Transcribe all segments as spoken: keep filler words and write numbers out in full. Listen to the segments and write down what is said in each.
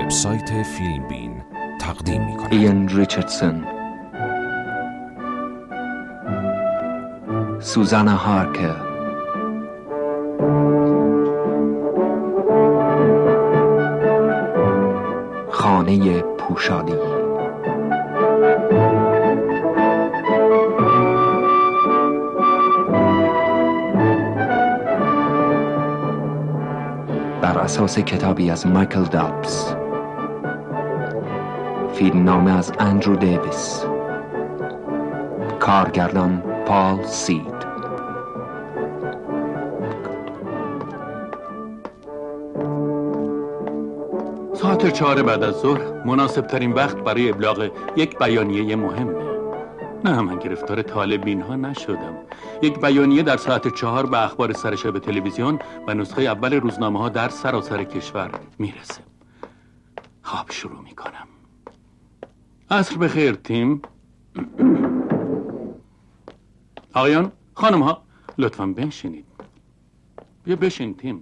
وبسایت فیلم بین تقدیم می‌کند. ایان ریچاردسون، سوزانا هارکر، خانه پوشالی. بر اساس کتابی از مایکل دابز. فیلمنامه از اندرو دیویس. کارگردان پال سید. ساعت چهار بعد از ظهر مناسب ترین وقت برای ابلاغ یک بیانیه مهمه. نه، من گرفتار طالبین ها نشدم. یک بیانیه در ساعت چهار به اخبار سرشب تلویزیون و نسخه اول روزنامه ها در سراسر کشور میرسه. خواب شروع میکنم. عصر بخیر تیم. آقایان، خانم ها، لطفاً بنشینید. بیا بشین تیم.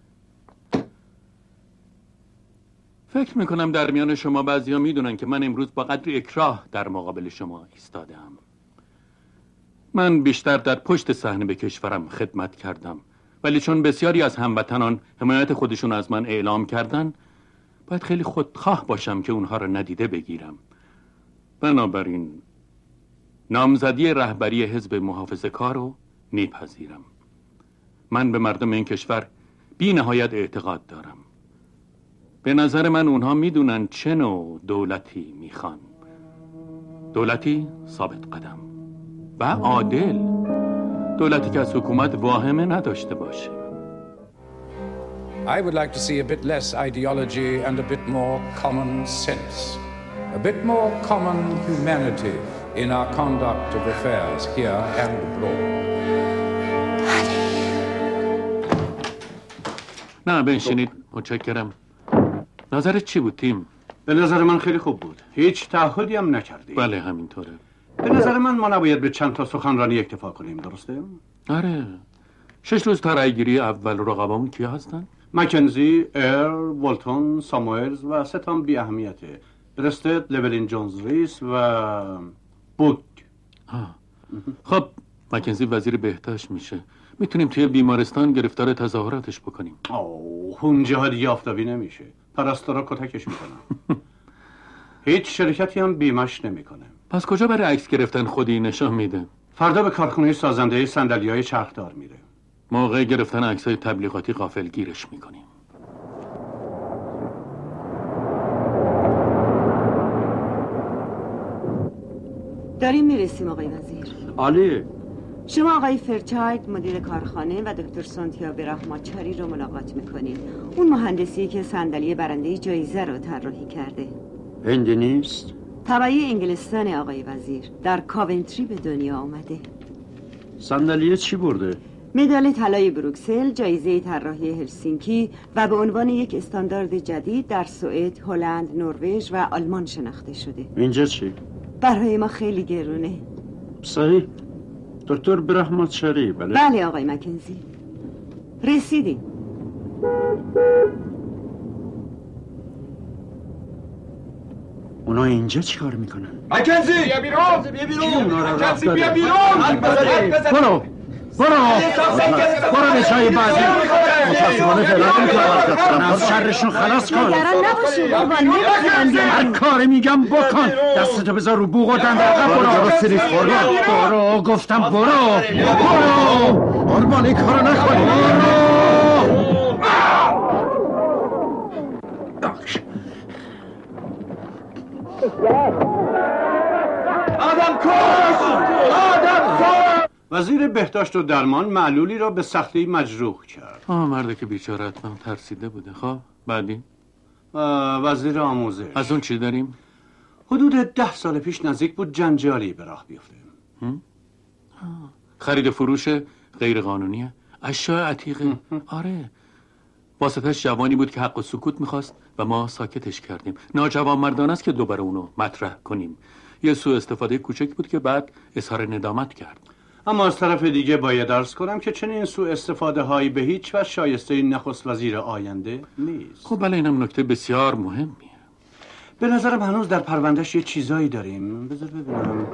فکر میکنم در میان شما بعضیا میدونن که من امروز با قدری اکراه در مقابل شما ایستادم. من بیشتر در پشت صحنه به کشورم خدمت کردم، ولی چون بسیاری از هموطنان حمایت خودشون از من اعلام کردن، باید خیلی خودخواه باشم که اونها رو ندیده بگیرم. بنابراین نامزدی رهبری حزب محافظه‌کار رو میپذیرم. من به مردم این کشور بی نهایت اعتقاد دارم. به نظر من اونها میدونن چه نوع دولتی میخوان. دولتی ثابت قدم و عادل. دولتی که از حکومت واهمه نداشته باشه. I would like to see a bit less ideology and a bit more common sense. A bit more common humanity in our conduct of affairs here and abroad. نه بنشینید. متشکرم. نظرت چی بود تیم؟ به نظر من خیلی خوب بود. هیچ تعهدی هم نکردی. بله همینطوره. به نظر من ما نباید به چند تا سخنرانی اکتفا کنیم، درسته؟ آره. شش روز تا رأیگیری اول رقبامون کیا هستن؟ مکنزی، ایر، والتون، ساموئلز و سه تا بی اهمیته. درستد، لولین جونز ریس و بود. خب مکنزی وزیر بهداشت میشه. میتونیم توی بیمارستان گرفتار تظاهراتش بکنیم. اوه، اونجا دیگه آفتابی نمیشه. پرستارا کتکش میکنن. هیچ شرکتی هم بیمش نمیکنه. پس کجا برای عکس گرفتن خودی نشان میده؟ فردا به کارخونه سازنده صندلی‌های چرخدار میره. موقع گرفتن عکسای تبلیغاتی غافلگیرش میکنیم. داریم میرسیم آقای وزیر. عالی. شما آقای فرچاید مدیر کارخانه و دکتر سانتیاگو رحمتچاری رو ملاقات میکنید. اون مهندسی که صندلی برنده جایزه رو طراحی کرده. هندی نیست؟ طبعی انگلستان آقای وزیر. در کاونتری به دنیا آمده. صندلی چی برده؟ مدال طلای بروکسل، جایزه طراحی هلسینکی و به عنوان یک استاندارد جدید در سوئد، هلند، نروژ و آلمان شناخته شده. اینجا چی؟ برای ما خیلی گرونه. صحیح. دکتر رحمتچاری. بله. بله آقای مکنزی. رسیدیم. اونا اینجا چی کار میکنن؟ مکنزی بیا بیرون. بیا بیرون. مکنزی بیا بیرون. برو برو برو به چای بعدی. متاسفانه فعلا نمیتونم از شرشون خلاص کن. نگران نباشید قربان، نمیتونم. هر کاری میگم بکن. دستتو بذار رو بوق و دنده عقب. برو درست نیست قربان. برو گفتم برو برو قربان، این کارو نکنی. برو آدم کش! آدم کش! وزیر بهداشت و درمان معلولی را به سختی مجروح کرد. آه مرده که بیچاره حتما ترسیده بوده. خب بعدی؟ وزیر آموزش. از اون چی داریم؟ حدود ده سال پیش نزدیک بود جنجالی به راه بیفته. خرید فروش غیر قانونیه. اشیاء عتیقه. آره. واسطش جوانی بود که حق و سکوت میخواست و ما ساکتش کردیم. ناجوان مردان است که دوباره اونو مطرح کنیم. یه سوء استفاده کوچک بود که بعد اظهار ندامت کرد. اما از طرف دیگه باید عرض کنم که چنین سوء استفاده هایی به هیچ وجه شایسته نخست وزیر آینده نیست. خب بله، اینم نکته بسیار مهمیه. به نظرم هنوز در پروندهش یه چیزایی داریم. بذار ببینم.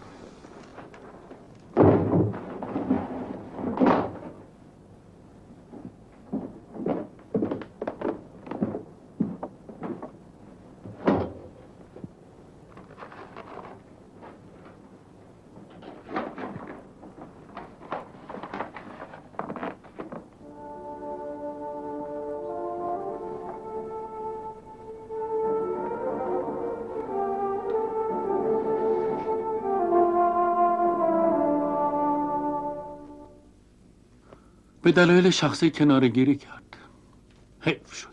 به دلایل شخصی کنارگیری کرد. حیف شد.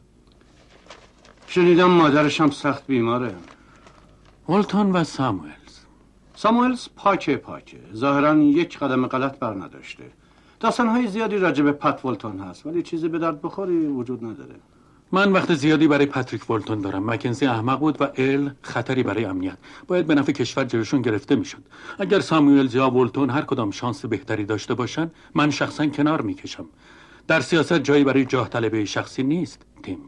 شنیدم مادرش هم سخت بیماره. ولتون و ساموئلز. ساموئلز پاکه پاکه. ظاهراً یک قدم غلط بر نداشته. داستان‌های زیادی راجع به پت ولتون هست ولی چیزی به درد بخوری وجود نداره. من وقت زیادی برای پاتریک ولتون دارم. مکنزی احمق بود و ال خطری برای امنیت. باید به نفع کشور جلوشون گرفته میشد. اگر ساموئلز یا ولتون هر کدام شانس بهتری داشته باشن، من شخصا کنار میکشم. در سیاست جایی برای جاه طلبه شخصی نیست. تیم.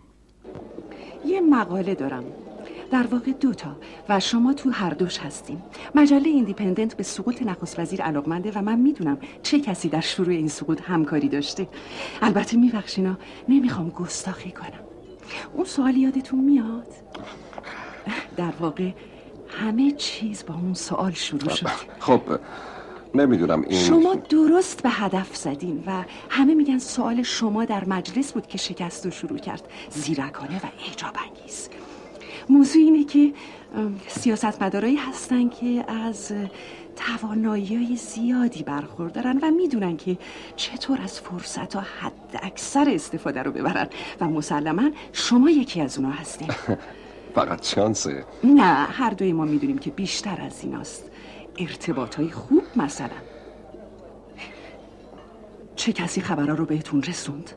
یه مقاله دارم. در واقع دوتا و شما تو هر دوش هستیم. مجله ایندیپندنت به سقوط نخست وزیر علاقمنده و من میدونم چه کسی در شروع این سقوط همکاری داشته. البته میبخشینا، نمیخوام گستاخی کنم. اون سوال یادتون میاد؟ در واقع همه چیز با اون سوال شروع شد. خب نمیدونم این شما درست به هدف زدین و همه میگن سوال شما در مجلس بود که شکست رو شروع کرد. زیرکانه و اعجاب انگیز. موضوع اینه که سیاستمدارایی هستن که از توانایی زیادی برخوردارن و میدونن که چطور از فرصت ها حد اکثر استفاده رو ببرن و مسلما شما یکی از اونا هستین. فقط شانسه؟ نه، هر دوی ما میدونیم که بیشتر از ایناست. ارتباطای خوب مثلا. چه کسی خبرها رو بهتون رسوند؟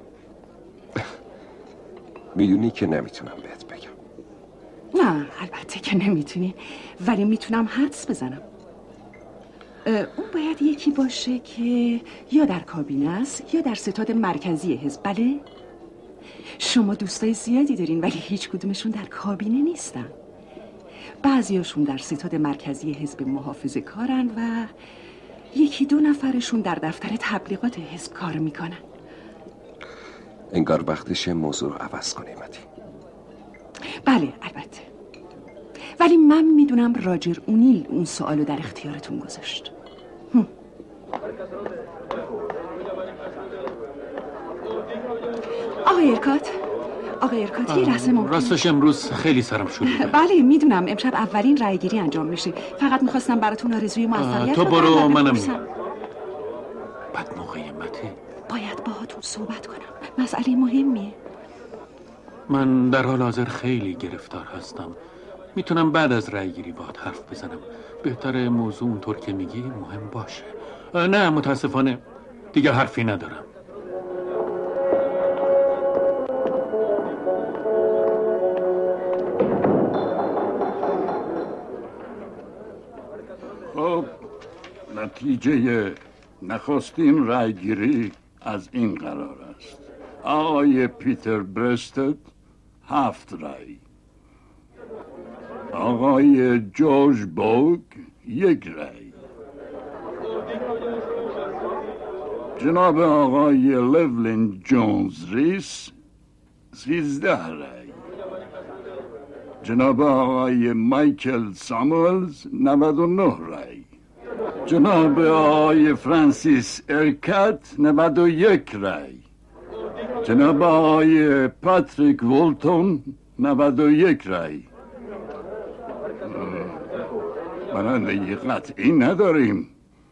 میدونی که نمیتونم بهت بگم. نه البته که نمیتونی، ولی میتونم حدس بزنم. اون باید یکی باشه که یا در کابینه است یا در ستاد مرکزی حزب. بله؟ شما دوستای زیادی دارین ولی هیچ کدومشون در کابینه نیستن. بعضیاشون در ستاد مرکزی حزب محافظه کارن و یکی دو نفرشون در دفتر تبلیغات حزب کار میکنن. انگار وقتشه موضوع رو عوض کنیم. بله البته، ولی من میدونم راجر اونیل اون سوالو در اختیارتون گذاشت. هم. آقای ارکات آقای ارکات یه لحظه ممکن؟ راستش امروز خیلی سرم شلوغه. بله میدونم امشب اولین رای گیری انجام میشه. فقط میخواستم براتون آرزوی موفقیت تو برو، منم بد موقعیته. باید باهاتون صحبت کنم، مسئله مهمیه. من در حال حاضر خیلی گرفتار هستم. میتونم بعد از رای گیری باهات حرف بزنم. بهتره موضوع اونطور که میگی مهم باشه. نه متاسفانه دیگه حرفی ندارم. خب نتیجه نخستین رای گیری از این قرار است: آقای پیتر برستد هفت رای، آقای جورج بوگ یک رای، جناب آقای لولین جونز ریس سیزده رای، جناب آقای مایکل ساموئلز نود و نه رای، جناب آقای فرانسیس ارکات نود و یک رای، جناب آقای پاتریک ولتون نود و یک رای. برنده قطعی نداریم.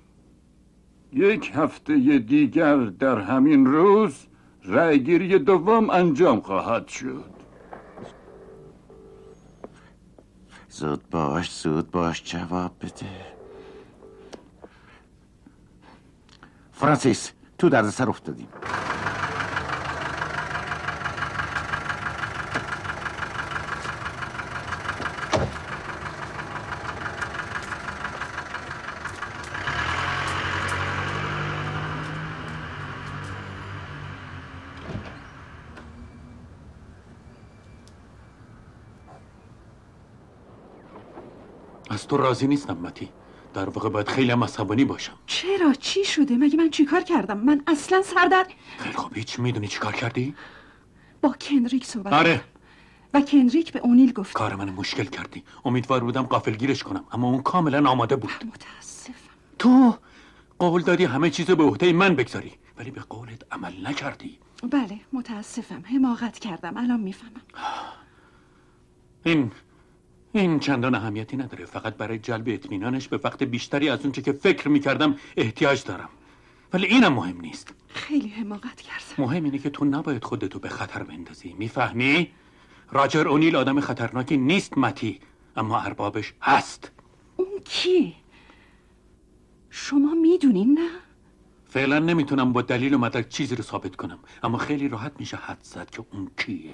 یک هفته دیگر در همین روز رایگیری دوم انجام خواهد شد. زود باش زود باش جواب بده. فرانسیس تو درد سر افتادیم. از تو راضی نیستم متی. در واقع باید خیلی هم عصبانی باشم. چرا؟ چی شده؟ مگه من چیکار کردم؟ من اصلا سردر. خیلی خوب، هیچ میدونی چیکار کردی؟ با کندریک صحبت آره کردم. و کندریک به اونیل گفت کار من مشکل کردی. امیدوار بودم غافلگیرش کنم، اما اون کاملا آماده بود. متاسفم. تو قول دادی همه چیزو به عهده من بگذاری، ولی به قولت عمل نکردی. بله متاسفم، حماقت کردم. الان میفهمم. این این چندان اهمیتی نداره، فقط برای جلب اطمینانش به وقت بیشتری از اونچه که فکر میکردم احتیاج دارم. ولی اینم مهم نیست. خیلی حماقت کردم. مهم اینه که تو نباید خودتو به خطر بندازی، میفهمی؟ راجر اونیل آدم خطرناکی نیست متی، اما اربابش هست. اون کی؟ شما میدونین نه؟ فعلا نمیتونم با دلیل و مدرک چیزی رو ثابت کنم، اما خیلی راحت میشه حد زد که اون کیه.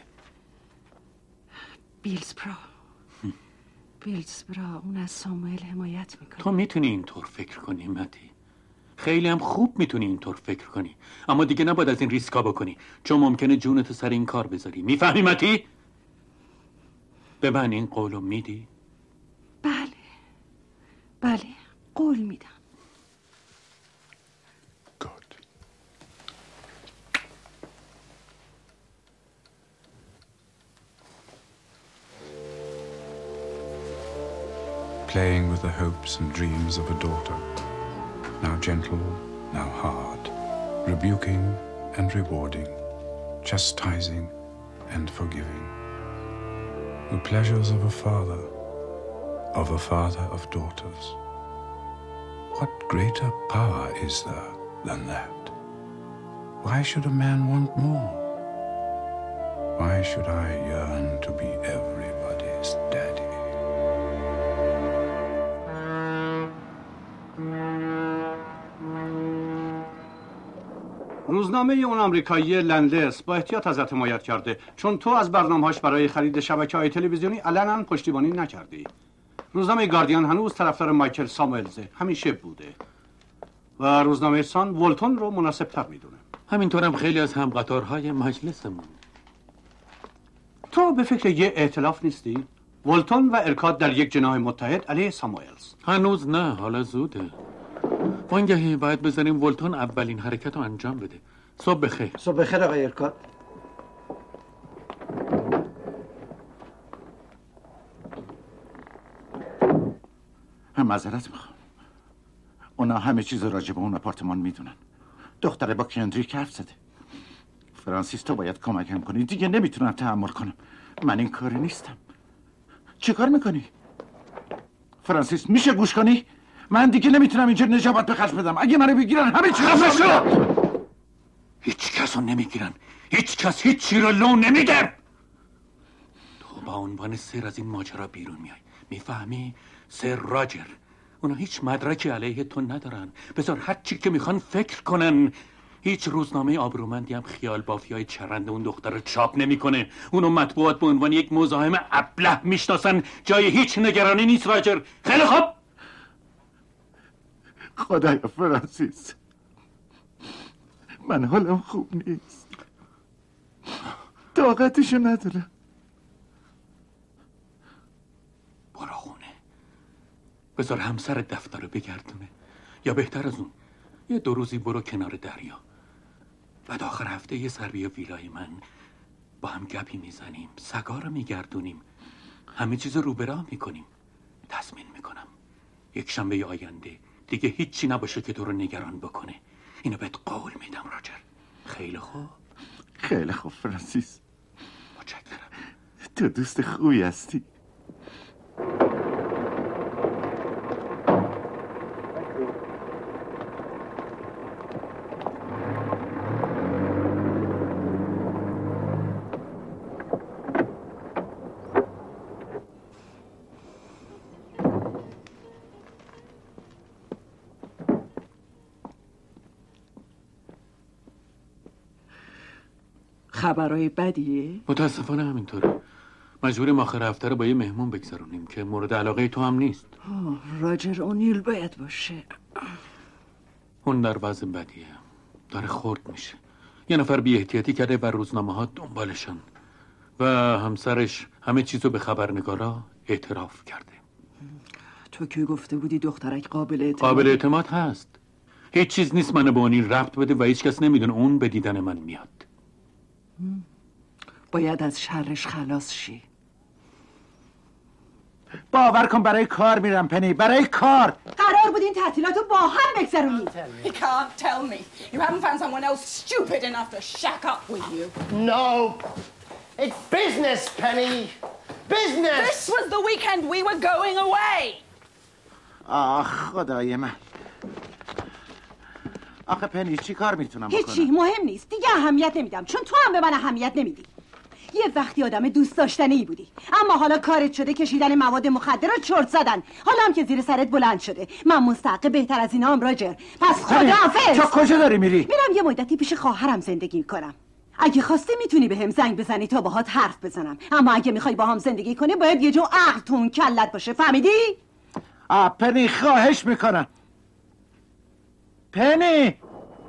بیلزبرا. بیلزبرا اون از ساموئل حمایت میکنه. تو میتونی اینطور فکر کنی متی، خیلی هم خوب میتونی اینطور فکر کنی، اما دیگه نباید از این ریسکا بکنی، چون ممکنه جونتو سر این کار بذاری. میفهمی متی؟ به من این قولو میدی؟ بله بله قول میدم. Playing with the hopes and dreams of a daughter, now gentle, now hard, rebuking and rewarding, chastising and forgiving. The pleasures of a father, of a father of daughters. What greater power is there than that? Why should a man want more? Why should I yearn to be everybody's daddy? روزنامه اون آمریکایی لندلس با احتیاط ازت حمایت کرده، چون تو از برنامه‌هاش برای خرید شبکه‌های تلویزیونی علنا پشتیبانی نکردی. روزنامه گاردین هنوز طرفدار مایکل ساموئلزه، همیشه بوده. و روزنامه سان ولتون رو مناسب‌تر میدونه. همینطورم خیلی از همقطارهای مجلسمون. تو به فکر یه ائتلاف نیستی؟ ولتون و ارکاد در یک جناح متحد علیه ساموئلز. هنوز نه، حالا زوده. وانگهی باید بذاریم ولتون اولین حرکت رو انجام بده. صبح بخیر. صبح بخیر آقای ارکاد. هم معذرت میخوام. اونا همه چیز راجع به اون آپارتمان میدونن. دختره با کندریک حرف زده. فرانسیس تو باید کمکم کنی، دیگه نمیتونم تحمل کنم. من این کاری نیستم. چه کار میکنی؟ فرانسیس میشه گوش کنی؟ من دیگه نمیتونم اینجا نجابت به خرج بدم. اگه منو بگیرن همه چی خفه شو! هیچ کس رو نمیگیرن، هیچ کس هیچ چی رو لو نمیده. تو با عنوان سر از این ماجرا بیرون میای، میفهمی؟ سر راجر. اونا هیچ مدرکی علیه تو ندارن، بذار هر چی که میخوان فکر کنن. هیچ روزنامه آبرومندی هم خیال بافی های چرند اون دختر رو چاپ نمیکنه. اونو مطبوعات به عنوان یک مزاحم ابله میشناسن. جای هیچ نگرانی نیست راجر. خیلی خوب. خدایا فرانسیس، من حالم خوب نیست، طاقتشو ندارم. برو خونه، بذار همسر دفتر رو بگردونه، یا بهتر از اون یه دو روزی برو کنار دریا. بعد آخر هفته یه سر بیا ویلای من، با هم گپی میزنیم، سگا رو میگردونیم، همه چیز رو به راه میکنیم. تضمین میکنم یک شنبه آینده دیگه هیچی نباشه که تو رو نگران بکنه. اینو بهت قول میدم راجر. خیلی خوب. خیلی خوب فرانسیس، متشکرم. تو دوست خوبی هستی. خبرهای بدیه؟ متاسفانه همینطوره. مجبوریم آخر هفته رو با یه مهمون بگذرونیم که مورد علاقه تو هم نیست. راجر اونیل باید باشه. اون در وضع بدیه، داره خورد میشه. یه نفر بی احتیاطی کرده و روزنامه ها دنبالشن و همسرش همه چیزو به خبرنگارا اعتراف کرده. تو که گفته بودی دخترک قابل اعتماد قابل اعتماد هست. هیچ چیز نیست منو با اونیل ربط بده و هیچ کس نمیدونه اون به دیدن من میاد. باید از شرش خلاص شی. باور کن برای کار میرم پنی، برای کار. قرار بود این تعطیلاتو با هم بگذرونید. You can't tell me. You haven't found someone else stupid enough to shack up with you. No. It's business, Penny. Business. This was the weekend we were going away. آخ خدای من. آخه پنی چی کار میتونم بکنم؟ هیچی مهم نیست دیگه، اهمیت نمیدم چون تو هم به من اهمیت نمیدی. یه وقتی آدم دوست داشتنی ای بودی، اما حالا کارت شده کشیدن مواد مخدر و چرت زدن. حالا هم که زیر سرت بلند شده. من مستحق بهتر از اینا هم راجر. پس خداحافظ. تو کجا داری میری؟ میرم یه مدتی پیش خواهرم زندگی کنم. اگه خواستی میتونی بهم زنگ بزنی تا باهات حرف بزنم، اما اگه میخوای با هم زندگی کنی باید یه جو عقل تو اون کلت باشه، فهمیدی؟ آ پنی خواهش میکنم. پنی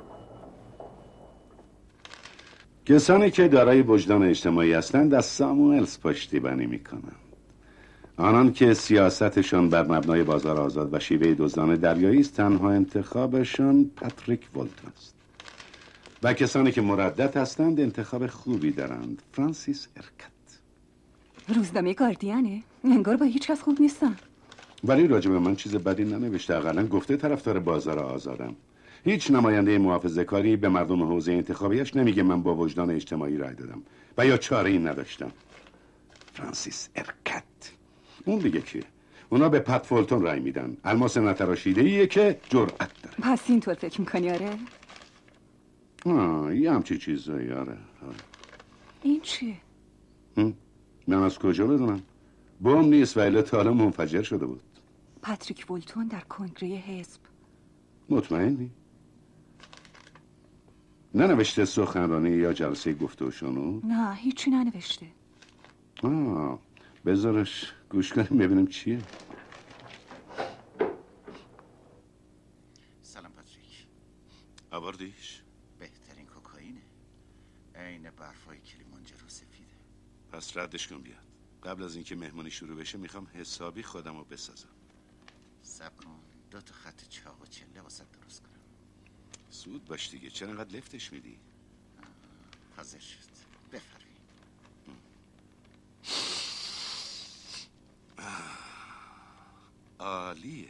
کسانی که دارای وجدان اجتماعی هستند از ساموئلز پشتیبانی میکنند. آنان که سیاستشان بر مبنای بازار آزاد و شیوه دزدانه دریایی است، تنها انتخابشان پاتریک ولتون است. و کسانی که مردد هستند انتخاب خوبی دارند، فرانسیس ارکت. روزنامه گاردیانه؟ انگار با هیچ کس خوب نیستم. ولی راجع به من چیز بدی ننوشته، اقلا گفته طرفدار بازار آزادم. هیچ نماینده محافظه‌کاری به مردم حوزه انتخابیش نمیگه من با وجدان اجتماعی رای دادم و یا چاره‌ای نداشتم. فرانسیس ارکت اون دیگه کیه؟ اونا به پت فولتون رای میدن. الماس نتراشیده‌ایه که جرأت داره. پس اینطور فکر میکنی؟ آره؟ آه یه همچی چیزایی. آره آره. این چیه؟ من از کجا بدونم؟ بوم نیست و الا تا حالا منفجر شده بود. پاتریک ولتون در کنگره حزب. مطمئنی؟ ننوشته سخنرانی یا جلسه گفته و شنود؟ نه هیچی ننوشته. آه بذارش گوش کنیم ببینیم چیه. سلام پاتریک. آوردیش؟ بهترین کوکائینه. عین برفای کلیمانجارو سفیده. پس ردش کن بیاد. قبل از اینکه مهمونی شروع بشه میخوام حسابی خودمو بسازم. صبر کن دو تا خط چاق و چله واسه درست کنم. سود باش دیگه، چرا انقدر لفتش میدی؟ حاضر شد. بفرمی. عالیه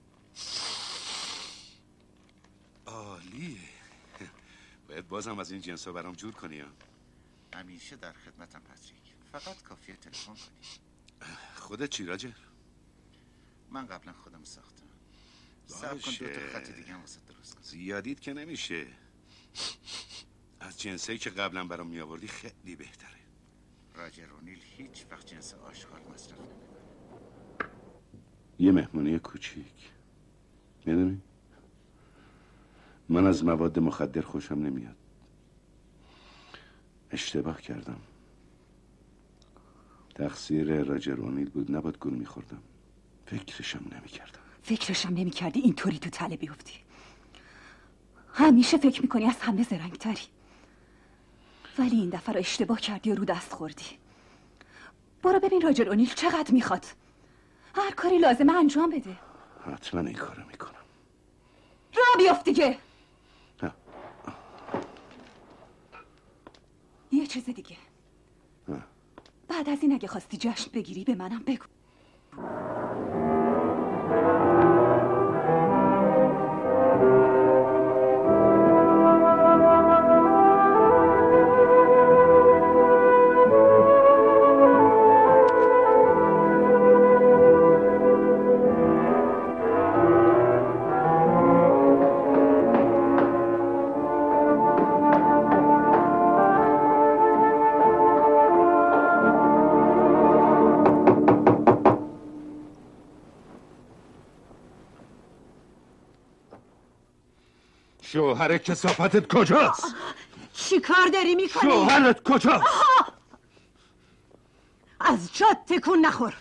عالیه. باید بازم از این جنسا برام جور کنی ها. همیشه در خدمتم پاتریک، فقط کافیه تلفن کنی. خودت چی راجر؟ من قبلا خودم ساختم. صبر کن دو تا خط دیگه هم واسه درست کنم. زیادیت که نمیشه. از جنسایی که قبلا برام می آوردی خیلی بهتره. راجر اونیل هیچ وقت جنس آشغال مصرف نمیکنه. یه مهمونی کوچیک، میدونی؟ من از مواد مخدر خوشم نمیاد. اشتباه کردم. تقصیر راجر اونیل بود، نباید گول میخوردم. فکرشم نمیکردم. فکرشم نمیکردی اینطوری تو تله بیفتی. همیشه فکر میکنی از همه زرنگتری، ولی این دفعه رو اشتباه کردی و رو دست خوردی. برو ببین راجر اونیل چقدر میخواد. هر کاری لازمه انجام بده. حتما این کارو میکنم. را بیافت دیگه. ها. یه چیز دیگه. ها. بعد از این اگه خواستی جشن بگیری به منم بگو. شوهر کثافتت کجاست؟ چی کار داری میکنی؟ شوهرت کجاست؟ از جات تکون نخور.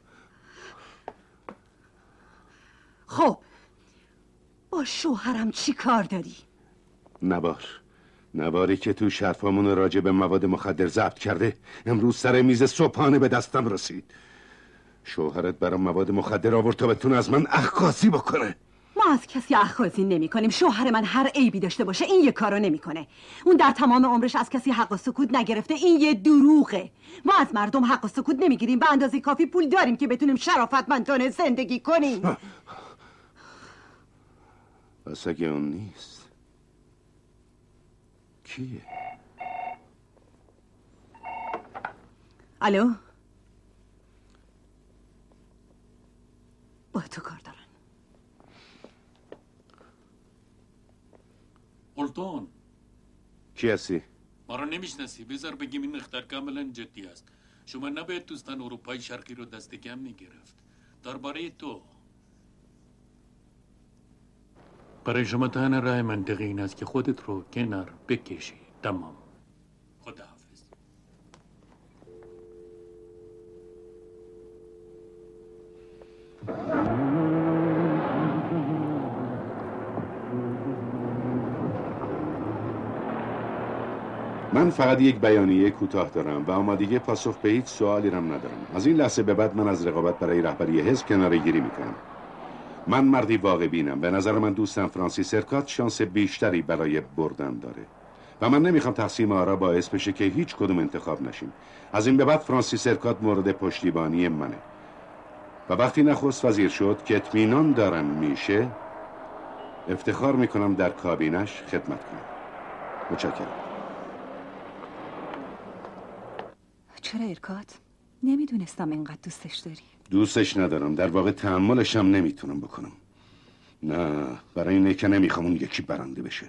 خب با شوهرم چی کار داری؟ نبار نباری که تو شرفامون راجع به مواد مخدر ضبط کرده امروز سر میز صبحانه به دستم رسید. شوهرت برام مواد مخدر آورد تا بتونه از من اخاذی بکنه. ما از کسی اخاذی نمی کنیم. شوهر من هر عیبی داشته باشه این یه کارو نمیکنه. اون در تمام عمرش از کسی حق و سکوت نگرفته. این یه دروغه. ما از مردم حق و سکوت نمیگیریم. به اندازه کافی پول داریم که بتونیم شرافتمندانه زندگی کنیم. پس اگه اون نیست کیه؟ الو؟ با تو کار دارن. اولتون کی هستی؟ ما رو نمیشناسی. بذار بگیم این اختر کاملا جدی است. شما نباید دوستان اروپای شرقی رو دست کم میگرفت. درباره تو برای شما تنها راه منطقی این است که خودت رو کنار بکشی. تمام. خداحافظ. من فقط یک بیانیه کوتاه دارم و آمادگی پاسخ به هیچ سوالی رم ندارم. از این لحظه به بعد من از رقابت برای رهبری حزب کناره گیری میکنم. من مردی واقع بینم. به نظر من دوستم فرانسیس ارکات شانس بیشتری برای بردن داره و من نمیخوام تقسیم آرا باعث بشه که هیچ کدوم انتخاب نشیم. از این به بعد فرانسیس ارکات مورد پشتیبانی منه و وقتی نخست وزیر شد که اطمینان دارم میشه افتخار میکنم در کابینش خدمت کنم. متشکرم. چرا ارکات؟ نمیدونستم اینقدر دوستش داری. دوستش ندارم. در واقع تحملش هم نمیتونم بکنم. نه برای اینه که نمیخوام اون یکی برنده بشه.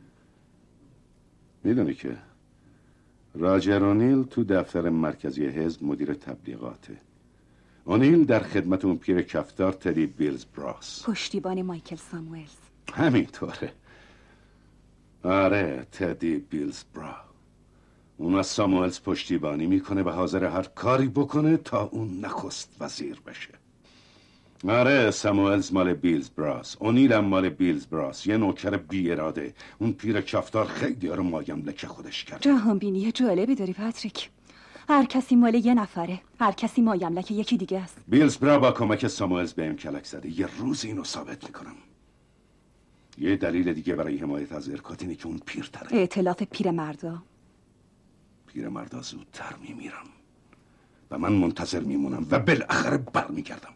میدونی که راجر اونیل تو دفتر مرکزی حزب مدیر تبلیغاته. اونیل در خدمت اون پیر کفتار تدی بیلز براس، پشتیبان مایکل ساموئلز. همینطوره. آره تدی بیلز برا. اون از ساموئلز پشتیبانی میکنه و حاضر هر کاری بکنه تا اون نخست وزیر بشه. آره ساموئلز مال بیلز براس، اونیل هم مال بیلز براس. یه نوکر بی اراده. اون پیر کفتار خیلی رو مایم لکه خودش کرد. جهان بینی جالبی داری پاتریک. هر کسی مال یه نفره، هر کسی مایم لکه یکی دیگه است. بیلز برا با کمک ساموئلز بهم کلک زده. یه روز اینو ثابت میکنم. یه دلیل دیگه برای حمایت از ارکات اینه که اون پیرتره. ائتلاف پیرمردا. پیرمردا زودتر میمیرن و من منتظر میمونم و بالاخره برمیگردم.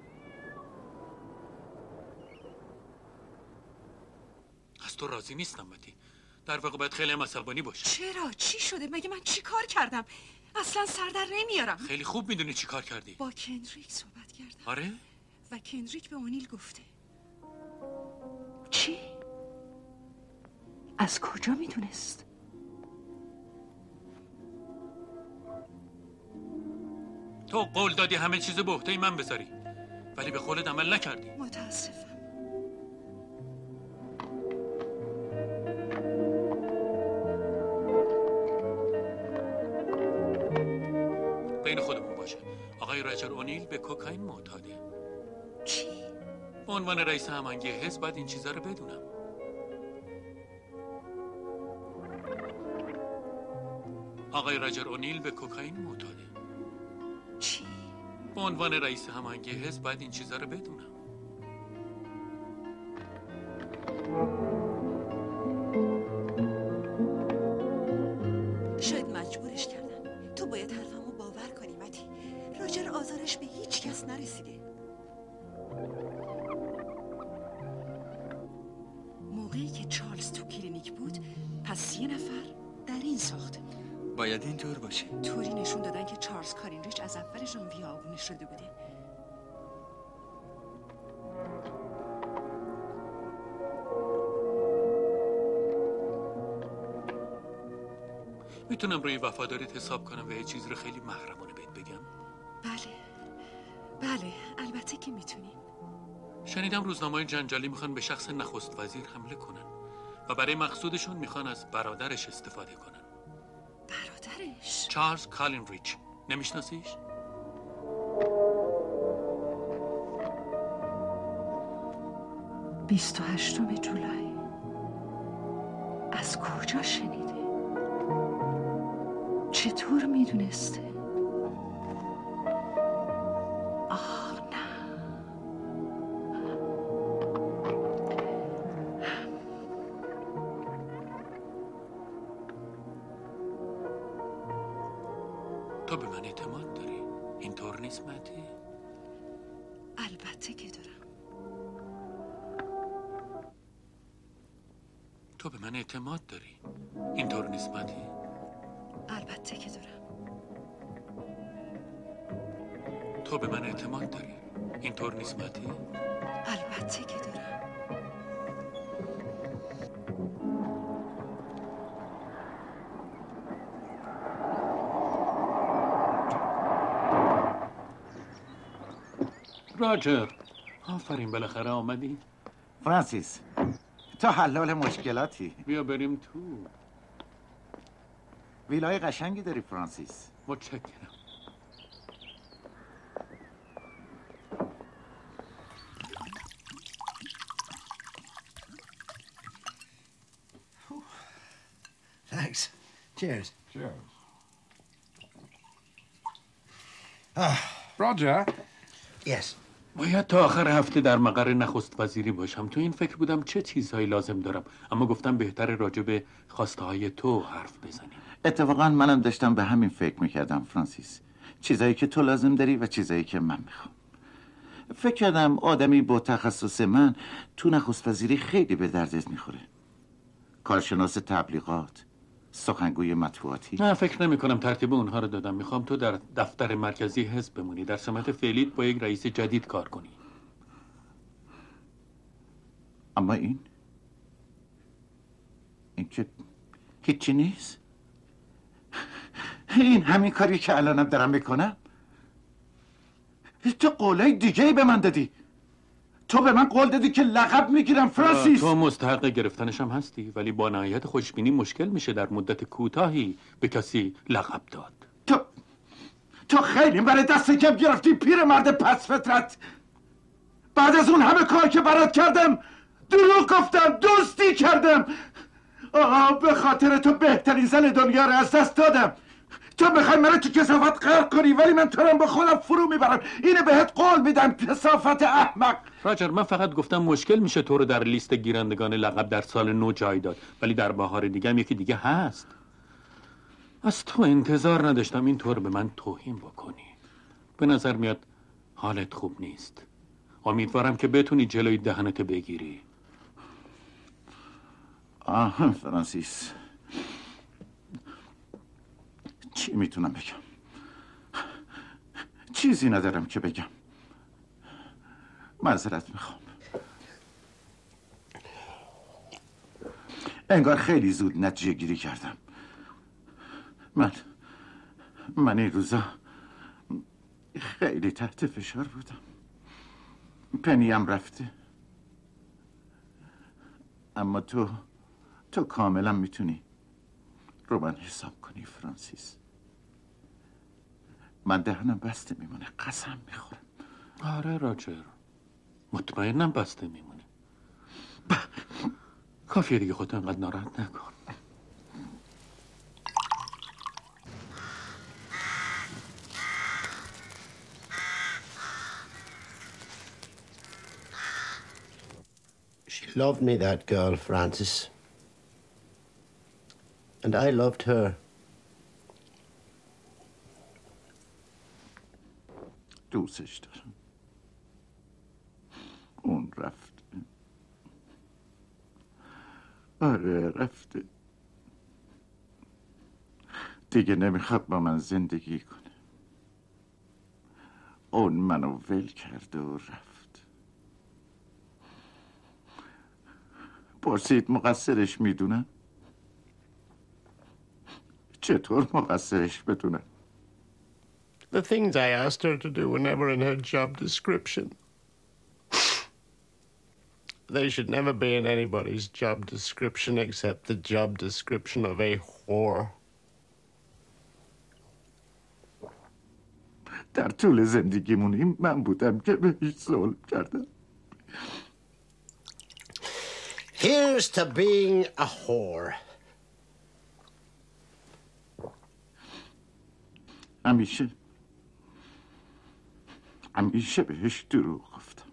از تو راضی نیستم متی. در واقع باید خیلی هم عصبانی باشی. چرا؟ چی شده؟ مگه من چی کار کردم؟ اصلا سر در نمیارم. خیلی خوب میدونی چی کار کردی. با کندریک صحبت کردم. آره؟ و کندریک به اونیل گفته. چی؟ از کجا میدونست؟ تو قول دادی همه چیز به عهده من بذاری ولی به قولت عمل نکردی. متاسفم. بین خودمون باشه. آقای راجر اونیل به کوکائین معتاده. چی؟ به عنوان رئیس هماهنگی حزب باید این چیزا رو بدونم. آقای راجر اونیل به کوکائین معتاده. چی؟ به عنوان رئیس هماهنگی حزب باید این چیزا رو بدونم. شاید مجبورش کردن. تو باید حرفمو باور کنی متی. راجر آزارش به هیچ کس نرسیده. موقعی که چارلز تو کلینیک بود پس یه نفر در این ساخت. باید اینطور باشه. طوری نشون دادن که چارلز کارینریچ از اول ژانویه آبونه شده بوده. میتونم روی وفاداریت حساب کنم و یه چیز رو خیلی محرمانه بهت بگم؟ بله بله البته که میتونیم. شنیدم روزنامه‌های جنجالی میخوان به شخص نخست وزیر حمله کنن و برای مقصودشون میخوان از برادرش استفاده کنن. برادرش؟ چارلز کالینریچ. نمیشناسیش؟ بیست و هشتم جولای. از کجا شنیده؟ چطور میدونسته؟ تو به من اعتماد داری؟ اینطور نیست متی؟ البته که دارم. تو به من اعتماد داری؟ اینطور نیست متی؟ البته که دارم. تو به من اعتماد داری؟ اینطور نیست متی؟ البته که دارم. راجر، آفرین بالاخره آمدی. فرانسیس، تو حلال مشکلاتی. بیا بریم تو. ویلای قشنگی داری فرانسیس. متشکرم. Thanks. Cheers. Cheers. Ah. Roger. Yes. باید تا آخر هفته در مقر نخست وزیری باشم. تو این فکر بودم چه چیزهایی لازم دارم، اما گفتم بهتره راجع به خواسته های تو حرف بزنیم. اتفاقا منم داشتم به همین فکر میکردم فرانسیس. چیزایی که تو لازم داری و چیزایی که من میخوام. فکر کردم آدمی با تخصص من تو نخست وزیری خیلی به دردت میخوره. کارشناس تبلیغات، سخنگوی مطبوعاتی. نه فکر نمی کنم ترتیب اونها رو دادم. میخوام تو در دفتر مرکزی حزب بمونی، در سمت فعلیت با یک رئیس جدید کار کنی. اما این این که هیچی نیست. این همین کاری که الانم دارم میکنم. تو قولای دیگه ای به من دادی. تو به من قول دادی که لقب میگیرم فرانسیس. تو مستحق گرفتنش هم هستی، ولی با نهایت خوشبینی مشکل میشه در مدت کوتاهی به کسی لقب داد. تو تو خیلی برای دست کم گرفتی پیرمرد پس فطرت. بعد از اون همه کار که برات کردم دروغ گفتم، دوستی کردم. آه به خاطر تو بهترین زن دنیا رو از دست دادم. تو میخوای منو تو کثافت غرق کنی، ولی من تو رو به خودم فرو میبرم. اینو بهت قول میدم کثافت احمق. راجر، من فقط گفتم مشکل میشه تو رو در لیست گیرندگان لقب در سال نو جای داد، ولی در بهار دیگه هم یکی دیگه هست. از تو انتظار نداشتم اینطور به من توهین بکنی. به نظر میاد حالت خوب نیست. امیدوارم که بتونی جلوی دهنت بگیری. آه فرانسیس، چی میتونم بگم؟ چیزی ندارم که بگم. معذرت میخوام. انگار خیلی زود نتیجه گیری کردم. من من این روزا خیلی تحت فشار بودم. پنی هم رفته. اما تو تو کاملا میتونی رو من حساب کنی فرانسیس. من دهنم بسته میمونه، قسم میخورم. آره راجر، مطمئنم بسته میمونه. کافیه دیگه، خودت انقدر ناراحت نکن. She loved me, that girl, Francis. And I loved her. دوستش دارم. اون رفته. آره رفته. دیگه نمیخواد با من زندگی کنه. اون منو ول کرده و رفت. پرسید مقصرش میدونم؟ چطور مقصرش بدونم؟ The things I asked her to do were never in her job description. They should never be in anybody's job description except the job description of a whore. در طول زندگیمون من بودم که بهش ظلم کردم. Here's to being a whore. همیشه همیشه بهش دروغ گفتم.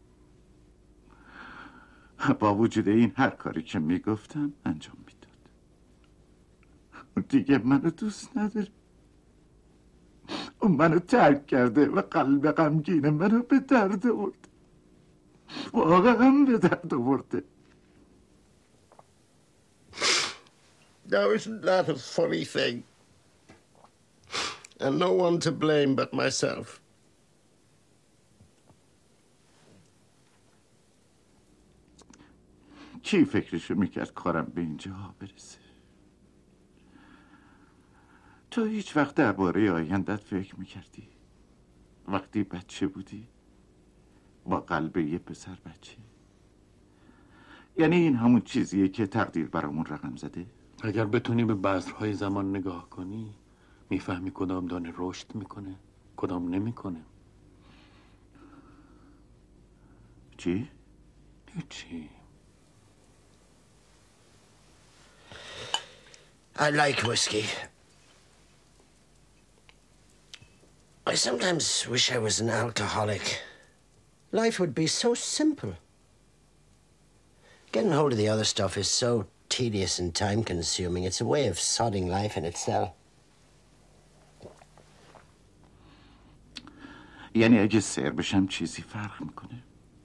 با وجود این هر کاری که میگفتم انجام میداد. دیگه منو دوست نداره. اون منو ترک کرده و قلب غمگین منو به درد آورده. واقعا به درد آورده. Now isn't that a funny thing? And no one to blame but myself. کی فکرشو میکرد کارم به اینجا برسه؟ تو هیچ وقت درباره آیندت فکر میکردی؟ وقتی بچه بودی؟ با قلب یه پسر بچه؟ یعنی این همون چیزیه که تقدیر برامون رقم زده؟ اگر بتونی به بذرهای زمان نگاه کنی میفهمی کدام دانه رشد میکنه کدام نمیکنه. چی؟ چی؟ I like whiskey. I sometimes wish I was an alcoholic. Life would be so simple. Getting hold of the other stuff is so tedious and time-consuming. It's a way of sodding life in itself. یعنی اگه سر بشم چیزی فرق میکنه؟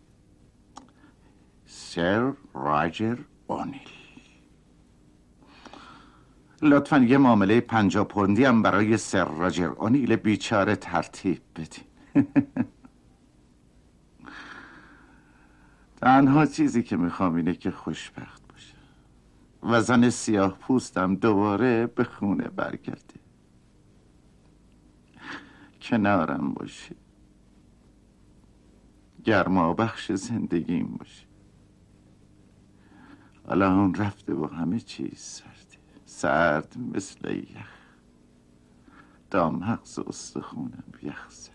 سر راجر اونیل. لطفاً یه معامله پنجاه پوندی هم برای سر راجر اونیل بیچاره ترتیب بدین. تنها چیزی که میخوام اینه که خوشبخت باشه و زن سیاه پوستم دوباره به خونه برگرده، کنارم باشه، گرما بخش زندگیم باشه. حالا اون رفته و همه چیز سرده، سرد مثل یخ. دام حقز استخونم یخ زده.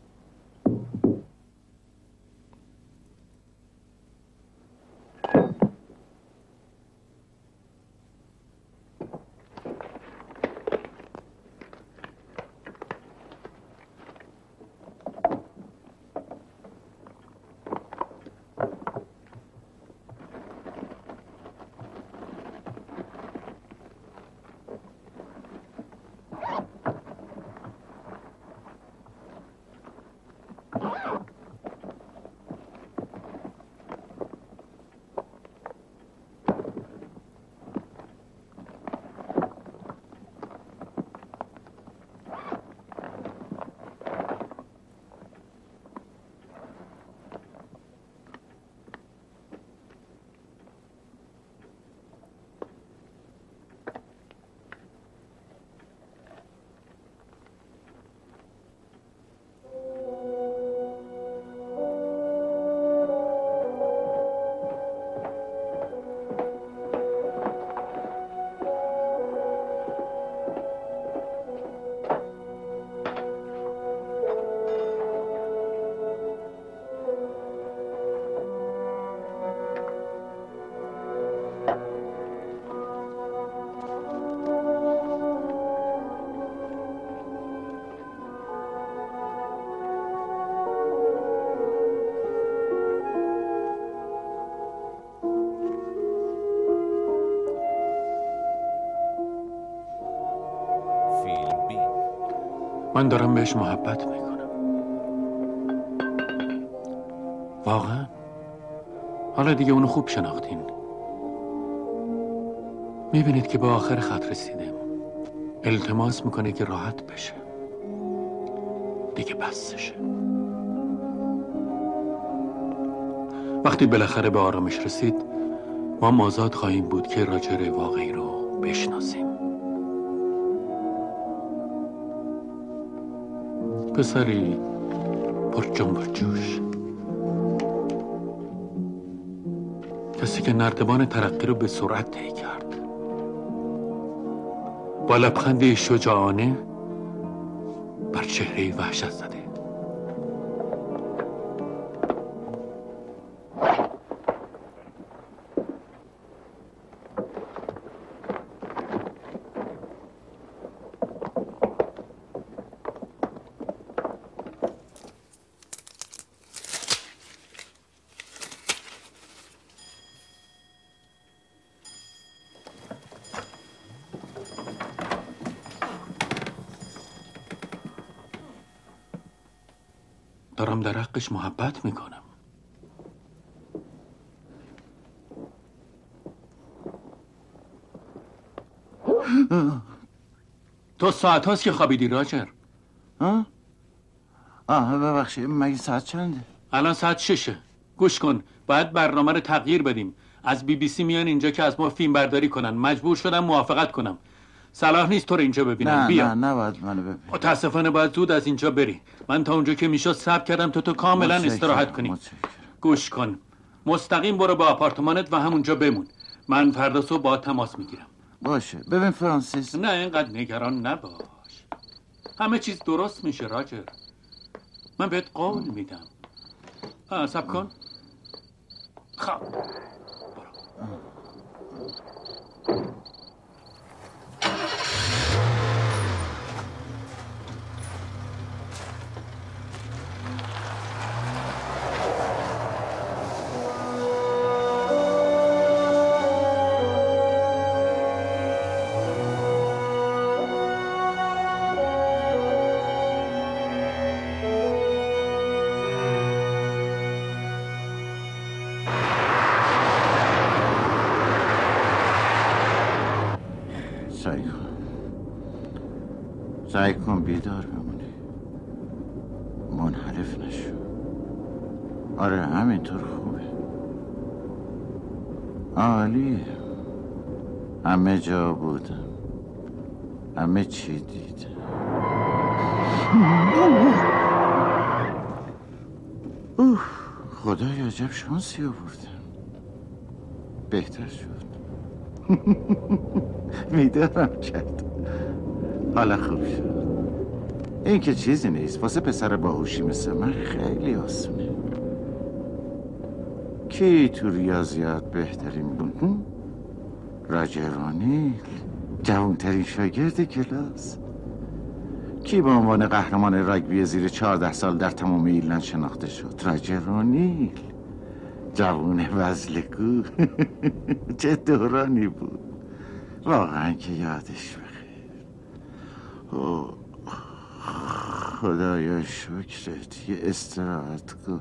من دارم بهش محبت میکنم واقعا. حالا دیگه اونو خوب شناختین، میبینید که به آخر خط رسیدیم. التماس میکنه که راحت بشه، دیگه بسشه. وقتی بالاخره به آرامش رسید ما هم آزاد خواهیم بود که راجر واقعی رو بشناسیم. پسری پر جنب و جوش، کسی که نردبان ترقی رو به سرعت طی کرد، با لبخندی شجاعانه بر چهره وحشت زده. دارم در حقش محبت میکنم. تو ساعت هاست که خوابیدی راجر. ها؟ آه ببخشید مگه ساعت چنده؟ الان ساعت ششه. گوش کن، باید برنامه رو تغییر بدیم. از بی بی سی میان اینجا که از ما فیلم برداری کنن. مجبور شدم موافقت کنم. صلاح نیست تو رو اینجا ببینم. نه بیا. نه نباید منو ببین. متاسفانه باید زود از اینجا بری. من تا اونجا که میشد صبر کردم تو تو کاملا استراحت کنی. گوش کن، مستقیم برو به آپارتمانت و همونجا بمون. من فردا صبح با تماس میگیرم. باشه. ببین فرانسیس، نه اینقدر نگران نباش. همه چیز درست میشه راجر. من بهت قول میدم. آه صبر کن. خب سعی کن سعی کن بیدار بمونی، منحرف نشو. آره همینطور خوبه، عالیه. همه جا بودم، همه چی دیدم. اوه خدای عجب شانسی آوردم، بهتر شد. بیدارم کرد، حالا خوب شد. این که چیزی نیست، واسه پسر باهوشی مثل من خیلی آسونه. کی تو ریاضیات بهترین بود؟ راجرانی، جوانترین شاگرد کلاس. کی به عنوان قهرمان راگبی زیر چهارده سال در تمام ایرلند شناخته شد؟ راجرانی، جوون وزلگو. چه دورانی بود واقعا که یادش بخیر. اوه خدایا شکرت، یه استراحت کن.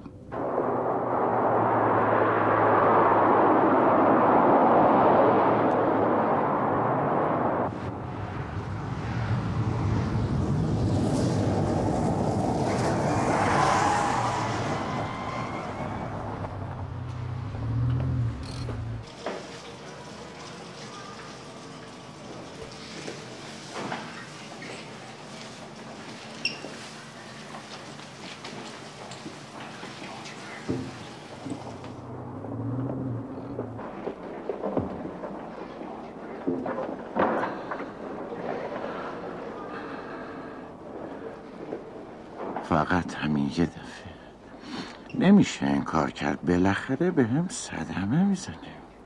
فقط همین یه دفعه نمیشه این کار کرد. بالاخره به هم صدمه میزنه.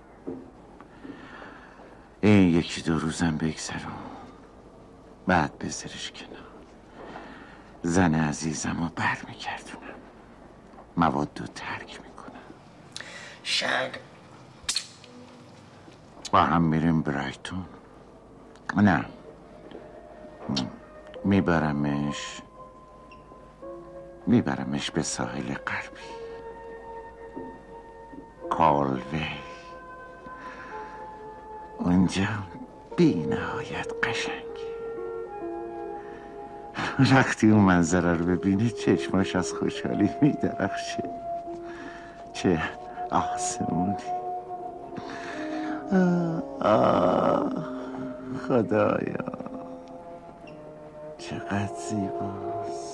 این یکی دو روزم بگذرم، بعد بذارش کنار. زن عزیزم رو بر میگردونم، مواد رو ترک میکنم، شگ با هم میریم برایتون. نه میبرمش میبرمش به ساحل غربی، کالوی. اونجا بی نهایت قشنگه. وقتی اون منظره رو ببینه چشماش از خوشحالی میدرخشه. چه آسمونی. آه, آه خدایا چقدر زیباست.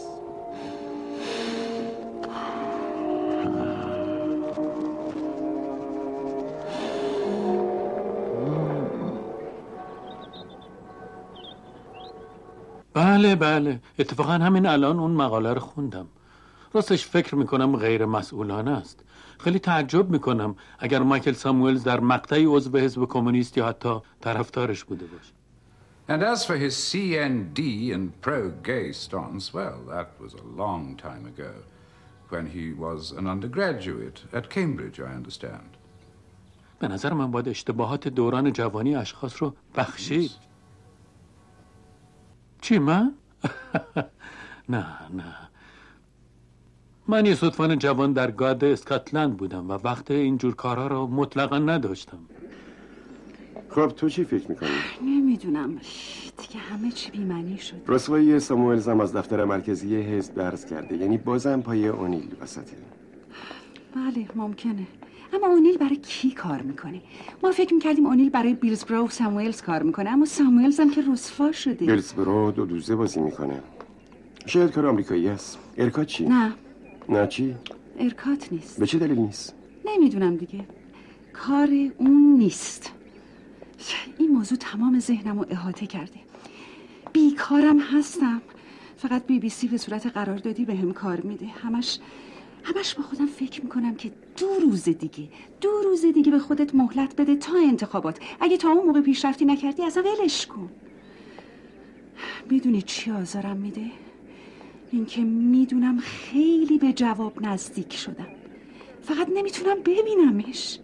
بله بله، اتفاقا همین الان اون مقاله رو خوندم. راستش فکر میکنم غیر مسئولانه است. خیلی تعجب میکنم اگر مایکل ساموئلز در مقطعی عضو حزب کمونیست یا حتی طرفدارش بوده باشه. And as for his C N D and pro-gay stance, well, that was a long time ago, when he was an undergraduate at Cambridge, I understand. به نظر من باید اشتباهات دوران جوانی اشخاص رو بخشید. چی من؟ نه نه من یه صدفان جوان در گارد اسکاتلند بودم و وقت اینجور کارها رو مطلقا نداشتم. خب تو چی فکر میکنی؟ نمیدونم دیگه همه چی بی‌معنی شد. رسوایی ساموئلز هم از دفتر مرکزی حزب درس کرده، یعنی بازم پای اونیل وسطه. بله ممکنه، اما اونیل برای کی کار میکنه؟ ما فکر میکردیم اونیل برای بیلزبرو و ساموئلز کار میکنه، اما ساموئلز هم که رسوا شده. بیلزبرو دو دوزه بازی میکنه. شاید کار آمریکایی است. ارکات چی؟ نه نه چی؟ ارکات نیست. به چه دلیل نیست؟ نمیدونم دیگه، کار اون نیست. این موضوع تمام ذهنم رو احاطه کرده. بیکارم هستم، فقط بی بی سی به صورت قراردادی به هم کار میده. همش همش با خودم فکر میکنم که دو روز دیگه دو روز دیگه به خودت مهلت بده تا انتخابات. اگه تا اون موقع پیشرفتی نکردی اصلا ولش کن. میدونی چی آزارم میده؟ اینکه میدونم خیلی به جواب نزدیک شدم، فقط نمیتونم ببینمش.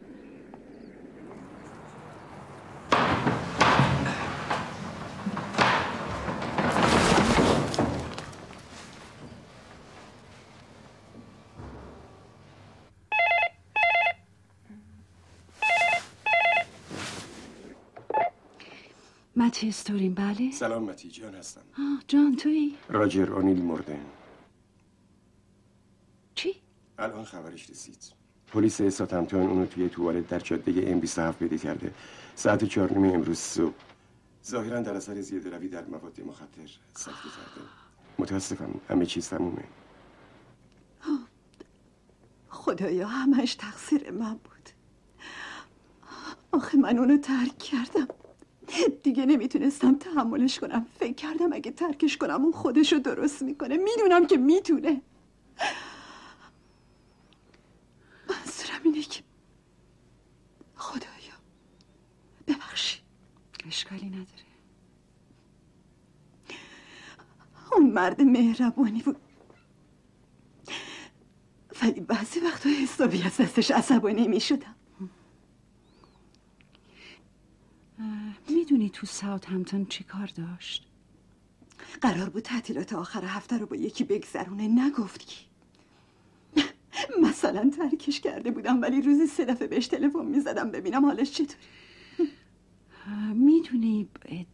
متی استورین؟ بله سلام متی، جان هستم. آه جان تویی؟ راجر اونیل مرده. چی؟ الان خبرش رسید. پلیس ساتمتون اونو توی توالت در جاده ام بیست و هفت پیدا کرده. ساعت چهار نیم امروز صبح. ظاهرا در اثر زیاده روی در مواد مخدر سکته کرده. متاسفم، همه چیز تمومه. خدایا همش تقصیر من بود. آخه من اونو ترک کردم، دیگه نمیتونستم تحملش کنم. فکر کردم اگه ترکش کنم اون خودشو درست میکنه. میدونم که میتونه. منظورم اینه که خدایا ببخشی. اشکالی نداره. اون مرد مهربانی بود، ولی بعضی وقتا حسابی از دستش عصبانی میشدم. میدونی تو ساوثهمپتون چی کار داشت؟ قرار بود تعطیلات آخر هفته رو با یکی بگذرونه. نگفت کی. مثلا ترکش کرده بودم، ولی روزی سه دفعه بهش تلفن میزدم ببینم حالش چطوری. میدونی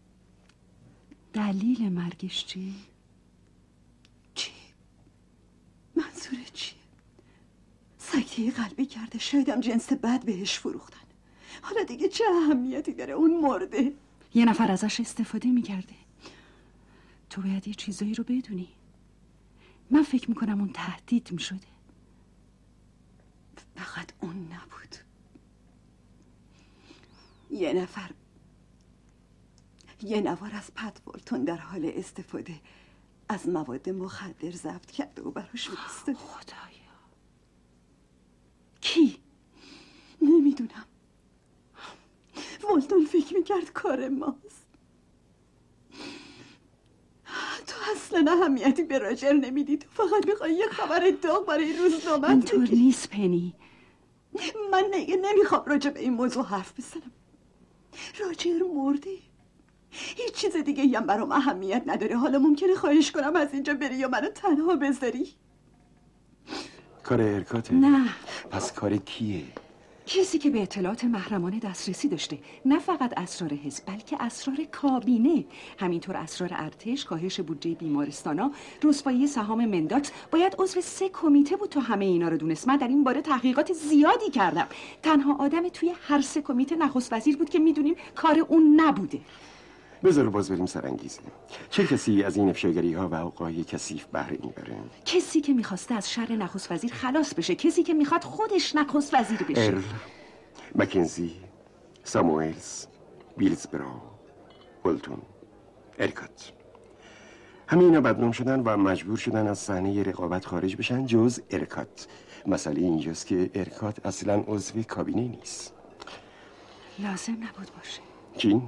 دلیل مرگش چی؟ چی؟ منظور چیه؟ سکته قلبی کرده، شایدم جنس بد بهش فروختن. حالا دیگه چه اهمیتی داره؟ اون مرده. یه نفر ازش استفاده میکرده. تو باید یه چیزایی رو بدونی. من فکر میکنم اون تهدید میشده. فقط اون نبود، یه نفر یه نوار از پت والتون در حال استفاده از مواد مخدر ضبط کرده و براش فرستاده. خدایا کی؟ نمیدونم. والتون فکر میکرد کار ماست. تو اصلا اهمیتی به راجر نمیدی، تو فقط میخوای یه خبر داغ برای روزنامه. اینطور نیست پنی. من دیگه نمیخوام راجع به این موضوع حرف بزنم. راجر مرده، هیچ چیز دیگه هم برام اهمیت نداره. حالا ممکنه خواهش کنم از اینجا بری یا منو تنها بذاری؟ کار ارکاته؟ نه. پس کار کیه؟ کسی که به اطلاعات محرمانه دسترسی داشته، نه فقط اسرار حزب بلکه اسرار کابینه، همینطور اسرار ارتش، کاهش بودجه بیمارستانا، رسوایی سهام منداکس. باید عضو سه کمیته بود تا همه اینا رو دونست. من در این باره تحقیقات زیادی کردم. تنها آدم توی هر سه کمیته نخست وزیر بود که میدونیم کار اون نبوده. بذار باز بریم سرانگیزه. چه کسی از این افشاگری ها و اوقای کثیف بهره میبره؟ کسی که میخواسته از شر نخست وزیر خلاص بشه، کسی که میخواد خودش نخست وزیر بشه. ارل، مکنزی، ساموئلز، بیلزبرو، والتون، ارکات. همه اینا بدنام شدن و مجبور شدن از صحنه رقابت خارج بشن جز ارکات. مسئله اینجاست که ارکات اصلا عضو کابینه نیست. لازم نبود باشه. چی؟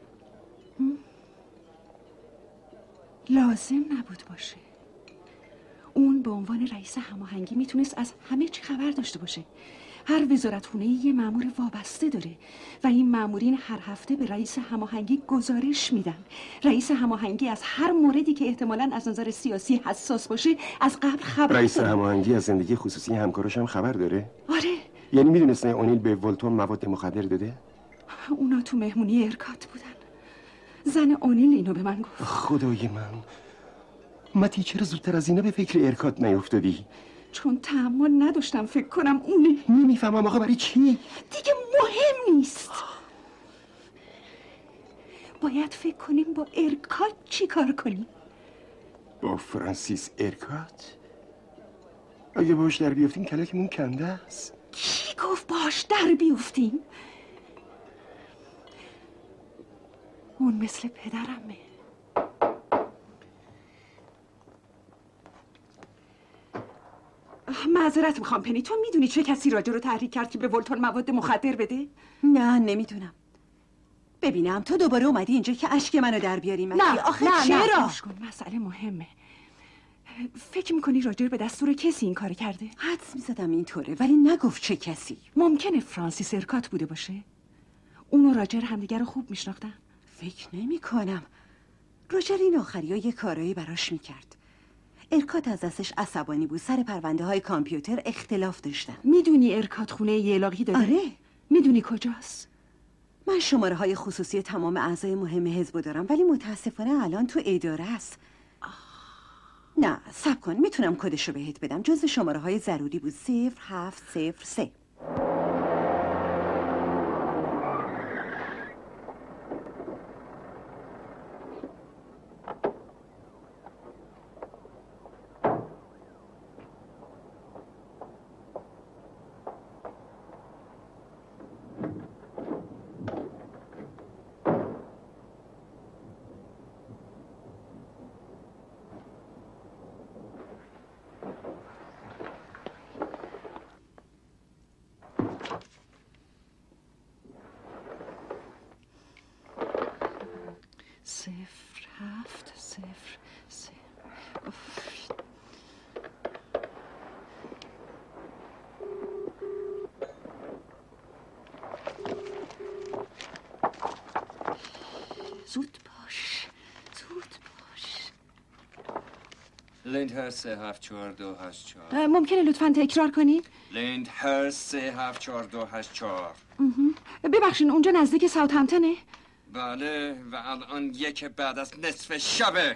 لازم نبود باشه. اون به عنوان رئیس هماهنگی میتونست از همه چی خبر داشته باشه. هر وزارتخونه یه مأمور وابسته داره و این مأمورین هر هفته به رئیس هماهنگی گزارش میدن. رئیس هماهنگی از هر موردی که احتمالاً از نظر سیاسی حساس باشه از قبل خبر داره. رئیس هماهنگی از زندگی خصوصی همکاراش هم خبر داره؟ آره. یعنی میدونسته اونیل به ولتون مواد مخدر داده؟ اونا تو مهمونی ارکات بودن. زن اونیل اینو به من گفت. خدای من، متی چرا زودتر از اینا به فکر ارکات نیفتادی؟ چون تحمل نداشتم فکر کنم اونه. نمیفهمم آقا برای چی؟ دیگه مهم نیست. باید فکر کنیم با ارکات چی کار کنیم. با فرانسیس ارکات؟ اگه باش در بیافتیم کلکمون کنده است. کی گفت باش در بیافتیم؟ اون مثل پدرمه. معذرت میخوام پنی، تو میدونی چه کسی راجر رو تحریک کرد که به ولتون مواد مخدر بده؟ نه نمیدونم. ببینم تو دوباره اومدی اینجا که اشک منو در بیاری. نه آخه نه چرا؟ نه کن، مسئله مهمه. فکر میکنی راجر به دستور کسی این کار کرده؟ حدس میزدم اینطوره ولی نگفت چه کسی. ممکنه فرانسیس ارکات بوده باشه؟ اون و راجر همدیگر رو خوب میشناختن؟ فکر نمی کنم. راجر این آخری ها یه کارایی براش میکرد. ارکات از دستش عصبانی بود. سر پرونده های کامپیوتر اختلاف داشتن. میدونی ارکات خونه یلاقی داره؟ آره. میدونی کجاست؟ من شماره های خصوصی تمام اعضای مهم حزب دارم ولی متاسفانه الان تو اداره است. نه صبر کن، میتونم کدشو بهت بدم. جزو شماره های ضروری بود. صفر هفت صفر سه. صفر هفت صفر سه. زود باش، زود باش. لند هر سه هفت چهار دو هشت چهار. ممکنه لطفاً تکرار کنید؟ لند هر سه هفت چهار دو هشت چهار. ببخشین اونجا نزدیک ساوثهمپتونه؟ بله و الان یک بعد از نصف شبه.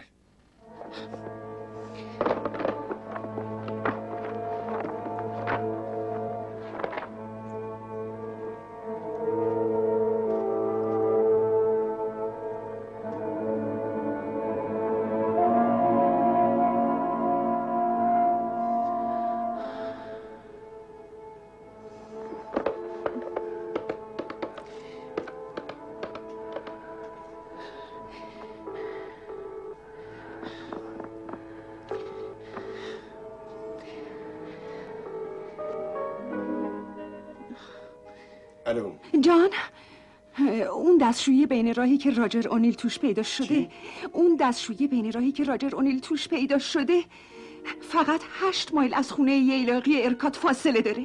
الو جان، اون دستشویی بین راهی که راجر اونیل توش پیدا شده چی؟ اون دستشویی بین راهی که راجر اونیل توش پیدا شده فقط هشت مایل از خونه ییلاقی ارکات فاصله داره.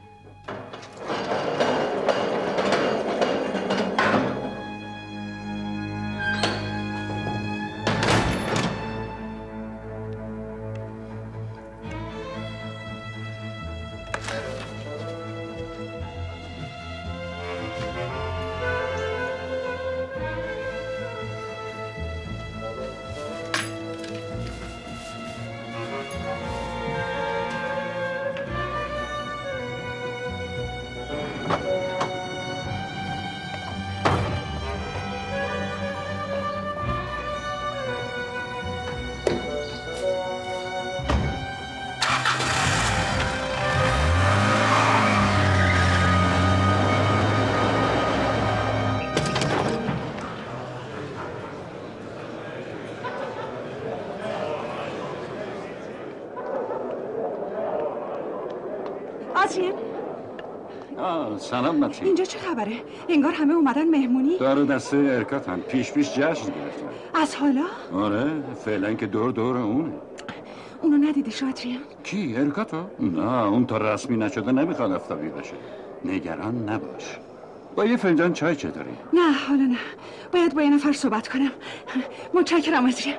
آدریان، آه سلام متی. اینجا چه خبره؟ انگار همه اومدن مهمونی. دار و دسته ارکاتن، پیش پیش جشن گرفتن. از حالا؟ آره فعلا که دور دور اونه. اونو ندیدی شادریان؟ کی؟ ارکاتو؟ نه اون تا رسمی نشده نمیخواد آفتابی بشه. نگران نباش. با یه فنجان چای چطوری؟ نه حالا نه، باید با یه نفر صحبت کنم. متشکرم آدریان.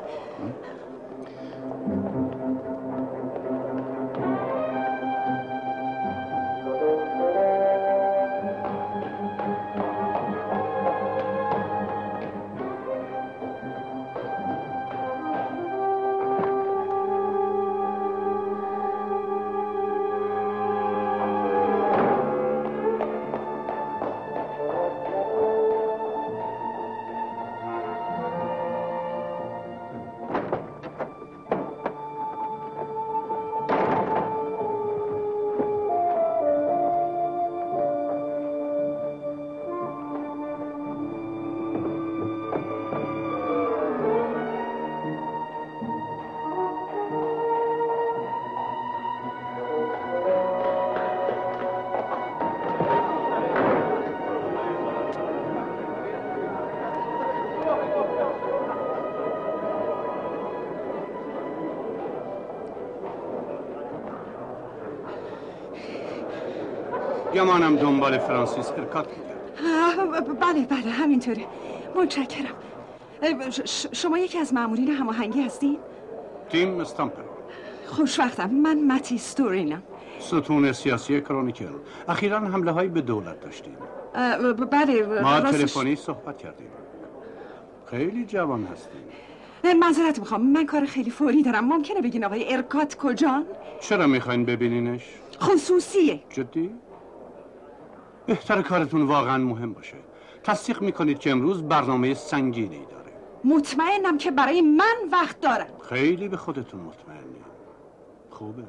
گمانم دنبال فرانسیس ارکات میگرد. بله بله همینطوره. متشکرم. ش- شما یکی از مامورین هماهنگی هستین؟ تیم استامپر. خوشوقتم. من متی ستورینم. ستون سیاسی کرونیکل. اخیراً حمله هایی به دولت داشتیم. بله ما راستش... تلفنی صحبت کردیم. خیلی جوان هستیم. معذرت میخوام، من کار خیلی فوری دارم. ممکنه بگین آقای ارکات کجان؟ چرا میخواین ببینینش؟ خصوصیه. جدی؟ بهتر کارتون واقعا مهم باشه. تصدیق میکنید که امروز برنامه سنگینی داره. مطمئنم که برای من وقت دارم. خیلی به خودتون مطمئنی. خوبه.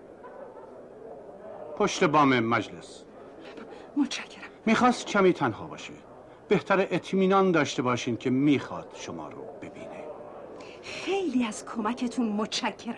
پشت بام مجلس. متشکرم. میخواست کمی تنها باشه. بهتر اطمینان داشته باشین که میخواد شما رو ببینه. خیلی از کمکتون متشکرم.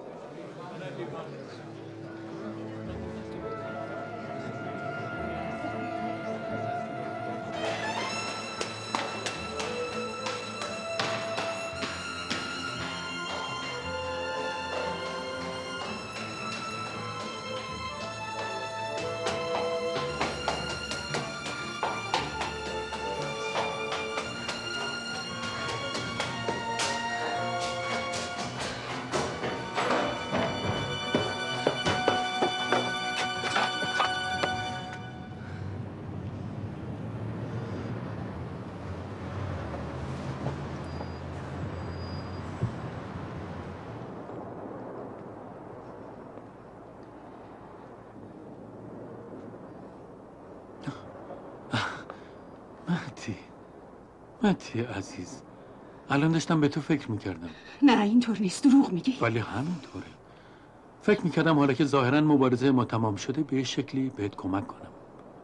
مهدی مهدی عزیز، الان داشتم به تو فکر میکردم. نه اینطور نیست، دروغ میگی. ولی همینطوره. فکر میکردم حالا که ظاهرا مبارزه ما تمام شده به شکلی بهت کمک کنم.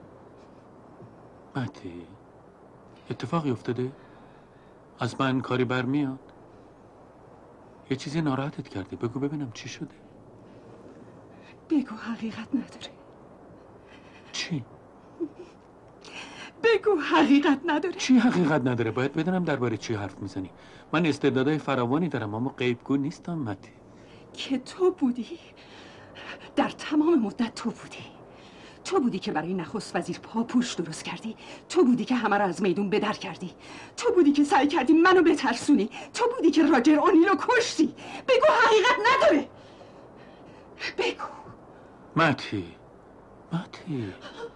مهدی اتفاقی افتاده؟ از من کاری برمیاد؟ یه چیزی ناراحتت کرده؟ بگو ببینم چی شده؟ بگو، حقیقت نداره. چی؟ بگو حقیقت نداره. چی حقیقت نداره؟ باید بدونم درباره چی حرف میزنی. من استعدادهای فراوانی دارم اما غیبگو نیستم مهدی. که تو بودی، در تمام مدت تو بودی. تو بودی که برای نخست وزیر پاپوش درست کردی. تو بودی که همه رو از میدون بدر کردی. تو بودی که سعی کردی منو بترسونی. تو بودی که راجر اونیلو کشتی. بگو حقیقت نداره. بگو. مهدی مهدی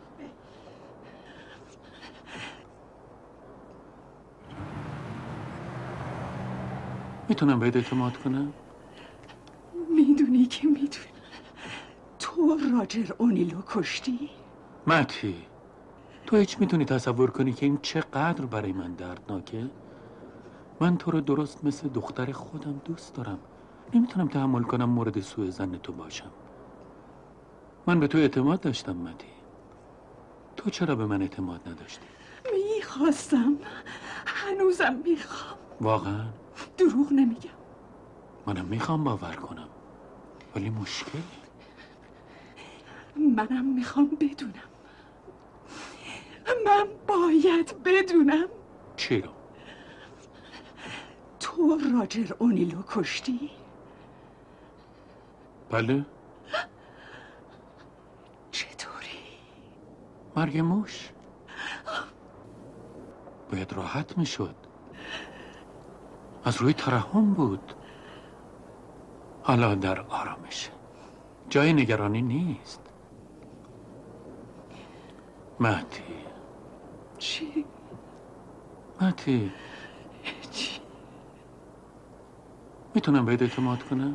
میتونم بهت اعتماد کنم؟ میدونی که میدونم. تو راجر اونیلو کشتی؟ مهدی تو هیچ میتونی تصور کنی که این چقدر برای من دردناکه؟ من تو رو درست مثل دختر خودم دوست دارم. نمیتونم تحمل کنم مورد سوء ظن تو باشم. من به تو اعتماد داشتم مهدی. تو چرا به من اعتماد نداشتی؟ میخواستم، هنوزم میخوام. واقعا؟ دروغ نمیگم. منم میخوام باور کنم، ولی مشکلی. منم میخوام بدونم. من باید بدونم. چی رو؟ تو راجر اونیلو کشتی؟ بله؟ چطوری؟ مرگ موش باید راحت میشد. از روی ترحم بود. حالا در آرامش، جای نگرانی نیست. مهدی. چی؟ مهدی چی؟ میتونم بهت اعتماد کنم؟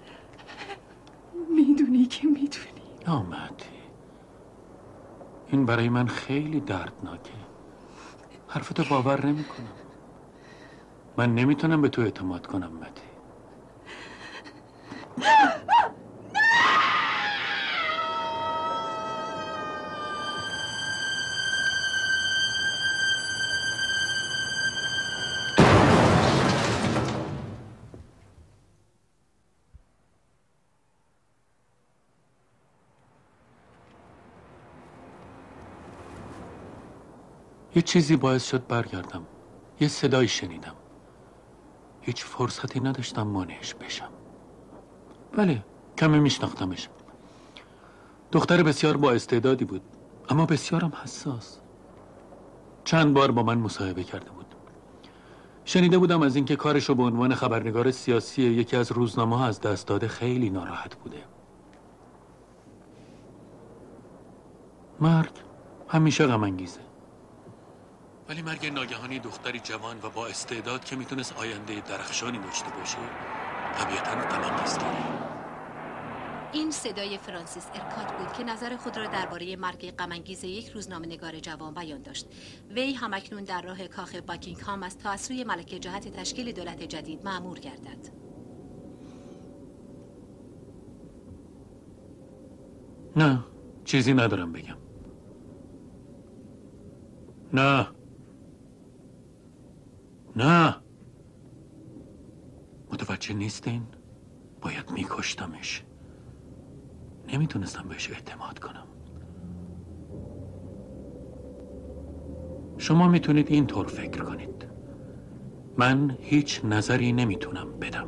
میدونی که میدونی. نه مهدی، این برای من خیلی دردناکه. حرفتو باور نمی کنم. من نمیتونم به تو اعتماد کنم مهدی. یه چیزی باعث شد برگردم. یه صدایی شنیدم. هیچ فرصتی نداشتم مانعش بشم. بله، کمی میشناختمش. دختر بسیار با استعدادی بود، اما بسیارم حساس. چند بار با من مصاحبه کرده بود. شنیده بودم از اینکه کارشو به عنوان خبرنگار سیاسی یکی از روزنامه ها از دست داده خیلی ناراحت بوده. مرگ همیشه غم انگیزه. ولی مرگ ناگهانی دختری جوان و با استعداد که میتونست آینده درخشانی داشته باشه طبیعتاً غم انگیزتره. این صدای فرانسیس ارکات بود که نظر خود را درباره مرگ غم‌انگیز یک روزنامه‌نگار جوان بیان داشت. وی همکنون در راه کاخ باکینگهام است تا از سوی ملکه جهت تشکیل دولت جدید مأمور گردد. نه، چیزی ندارم بگم. نه نه متوجه نیستین؟ باید میکشتمش. نمیتونستم بهش اعتماد کنم. شما میتونید اینطور فکر کنید. من هیچ نظری نمیتونم بدم.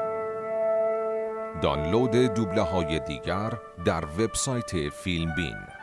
دانلود دوبله های دیگر در وبسایت فیلم بین.